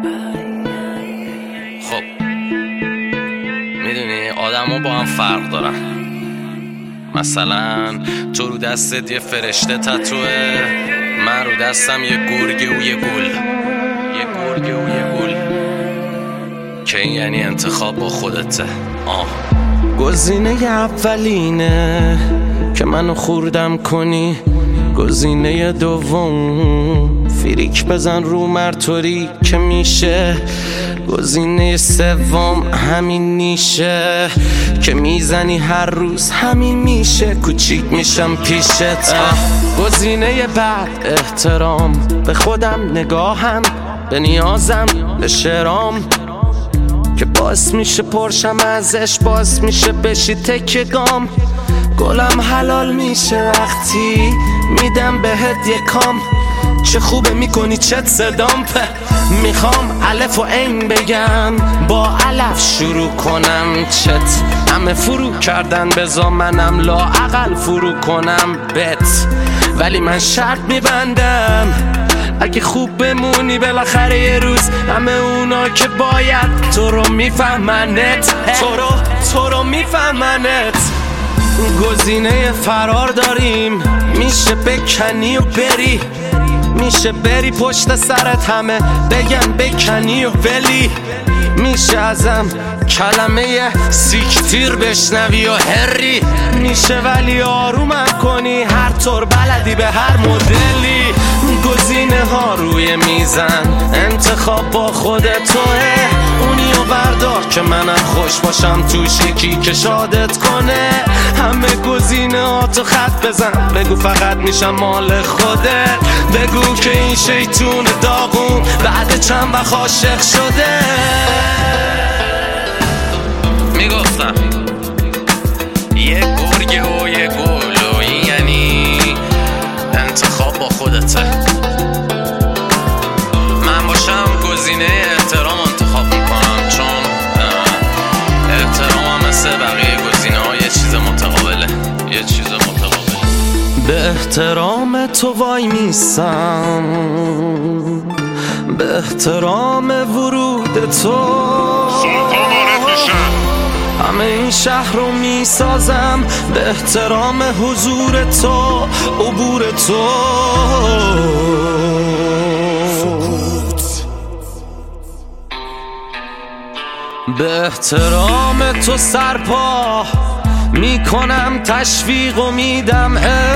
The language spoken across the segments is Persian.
خب میدونی آدم ها با هم فرق دارن. مثلا تو رو دستت یه فرشته تتوه، من رو دستم یه گرگه و یه گل. که این یعنی انتخاب با خودته. گزینه اولینه که منو خوردم کنی، گزینه دوم فریک بزن رو مرطوری که میشه، گزینه سوم همین نیشه که میزنی هر روز همین میشه، کوچیک میشم پیشت. گزینه بعد احترام به خودم، نگاهم به نیازم، به شعرام که باعث میشه پرشم ازش، باعث میشه بشی تکه گام. گلم حلال میشه وقتی میدم بهت یه کام. چه خوبه میکنی چت صدام، میخوام الف و عین بگم، با الف شروع کنم. چت همه فرو کردن بزا منم لااقل فرو کنم بت، ولی من شرط میبندم اگه خوب بمونی بالاخره یه روز همه اونا که باید تو رو میفهمنت، تو رو میفهمنت. گزینه فرار داریم، میشه بکنی و بری، میشه بری پشت سرت همه بگن بکنی و ولی میشه ازم کلمه سیکتیر بشنوی و هری میشه، ولی آرومم کنی هر طور بلدی به هر مدلی. گزینه ها روی میزن، انتخاب با خودت توه، اونی و بردار که منم خوش باشم توش، یکی که شادت کنه. همه گزینه ها تو خط بزن، بگو فقط میشم مال خودت، بگو که این شیطون داغون بعد چند وقت عاشق شده. میگفتم یه گرگه و یه گل و این یعنی انتخاب با خودته. من باشم گزینه احترام انتخاب میکنم، چون احترام هم مثل بقیه گزینه ها یه چیز متقابله، یه چیز متقابله. به احترام تو وای میسم، به احترام ورود تو همه این شهر رو میسازم، به احترام حضور تو، عبور تو. به احترام تو سرپا میکنم تشویق و میدم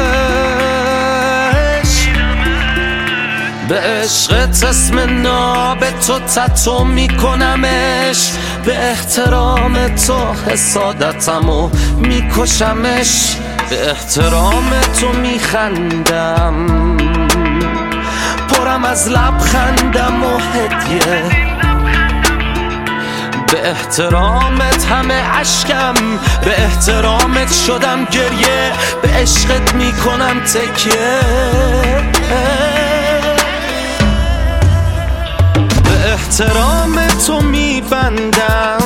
به عشقت اسم ناب تو تتو میکنمش، به احترام تو حسادتمو میکشمش، به احترام تو میخندم پرم از لبخندم و هدیه، به احترامت همه عشقم، به احترامت شدم گریه، به عشقت میکنم تکیه، به احترام تو میبندم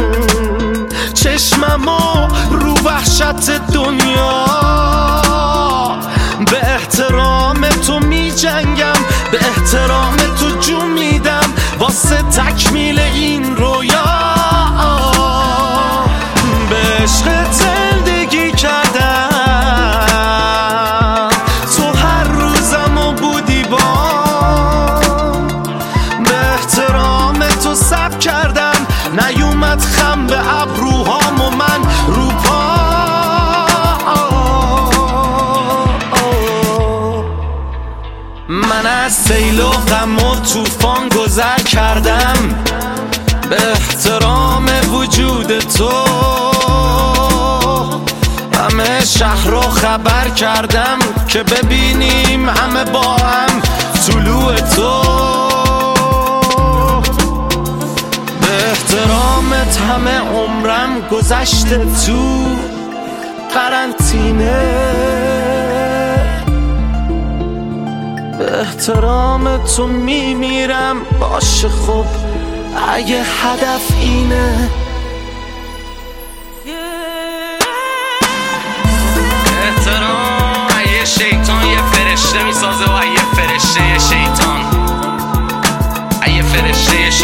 چشممو رو وحشت دنیا، به احترام تو میجنگم، به احترام تو جون میدم واسه تکمیل این رویا، به عشق زندگی کردم تو هر روزمو بودی با، به احترام تو صبر کردم نیومد خم به ابروهام و من رو پا، من از سیل و غم و طوفان گذر کردم، به احترام وجود تو همه شهر رو خبر کردم که ببینیم همه با هم طلوع تو، به احترامت همه عمرم گذشته تو قرنطینه، به احترام تو میمیرم باشه خب اگه هدف اینه. احترام یه شیطان یه فرشته میسازه و یه فرشته یه شیطان، یه فرشته یه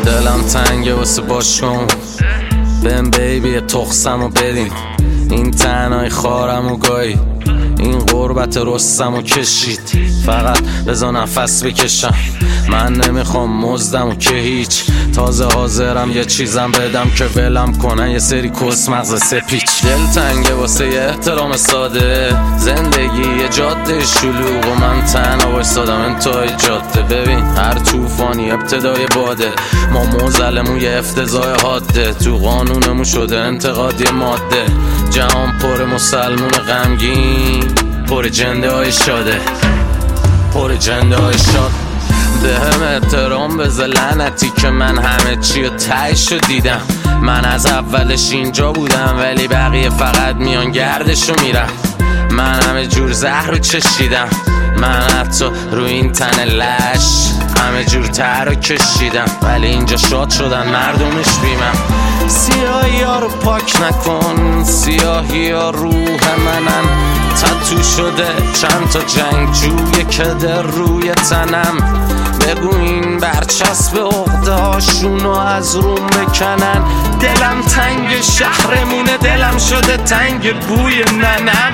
دلم تنگه واسه باشم بهم بیبی تخصم و بدین این تنهای خارم و گایی این غربت رستم و کشید فقط بذار نفس بکشم من نمیخوام مزدم و که هیچ تازه حاضرم یه چیزم بدم که ولم کنن یه سری کس مغز سپیچ دل تنگه واسه یه احترام ساده زندگی یه جاده شلوغ و من تنها وایسادم انتهای جاده ببین هر طوفانی ابتدای باده ما موزلمون یه افتضاح حاده تو قانونمون شده انتقادی ماده جهان پر مسلمون غمگین پر جنده های شاده پر جنده های شاد به هم احترام بذار لعنتی که من همه چی رو تهشو دیدم من از اولش اینجا بودم ولی بقیه فقط میان گردشو میرم من همه جور زهر رو چشیدم من حتی رو این تن لش همه جور تر رو کشیدم ولی اینجا شاد شدن مردمش بیمم سیاهی ها رو پاک نکن سیاهی ها روح منن تتو شده چند تا جنگجوی که در روی تنم بگو این برچسب عقده هاشونو از روم بکنن دلم تنگ شهرمونه دلم شده تنگ بوی ننم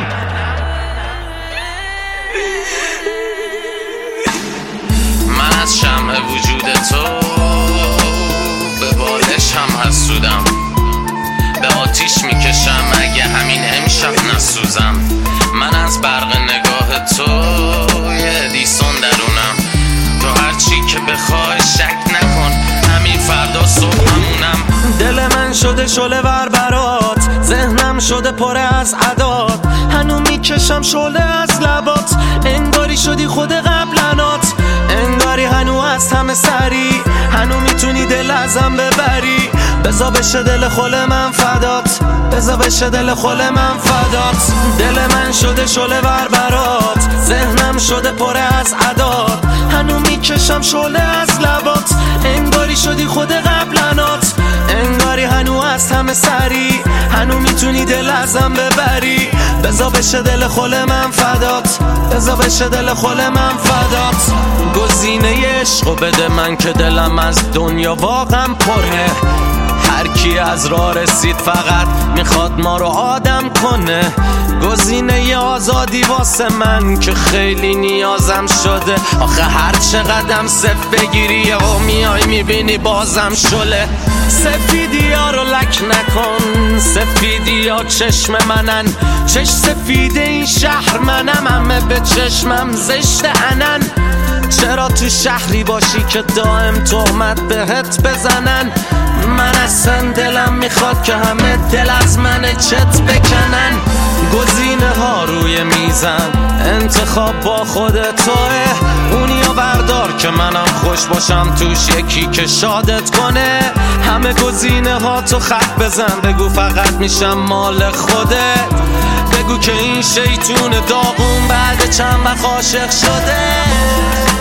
من از شمع وجود تو به بالش هم حسودم به آتیش میکشم اگه همین امشب نسوزم من از برق نگاه تو یه دیسون درونم تو هرچی که بخوای شک نکن همین فردا صبح همونم دل من شده شعله ور برات ذهنم شده پر از عدات هنو میکشم شعله از لبات انگاری شدی خود قبلنات انگاری هنو از همه سری هنو میتونی دل ازم ببری بزا بشه دل خل من فدات بزا بشه دل خل من فدات دل من شده شعله ور برات ذهنم شده پر از عدات هنو میکشم شعله از لبات انگاری شدی خود قبلنات انگاری هنو از همه سری هنو میتونی دل ازم ببری بزا بشه دل خل من فدات بزا بشه دل خل من فدات گزینه عشقو بده من که دلم از دنیا واقعا پره هر کی از راه رسید فقط میخواد ما رو آدم کنه گزینه آزادی واسه من که خیلی نیازم شده آخه هر چقدرم صف بگیری و میای میبینی بازم شله سفیدی ها رو لک نکن سفیدی ها چشم منن چش سفید این شهر منم همه به چشمم زشت انن چرا تو شهری باشی که دائم تهمت بهت بزنن من اصلا دلم میخواد که همه دل از من چت بکنن گزینه ها روی میزن انتخاب با خودت توه اونیا بردار که منم خوش باشم توش یکی که شادت کنه همه گزینه ها تو خط بزن بگو فقط میشم مال خودت بگو که این شیطون داغون بعد چند وقت عاشق شده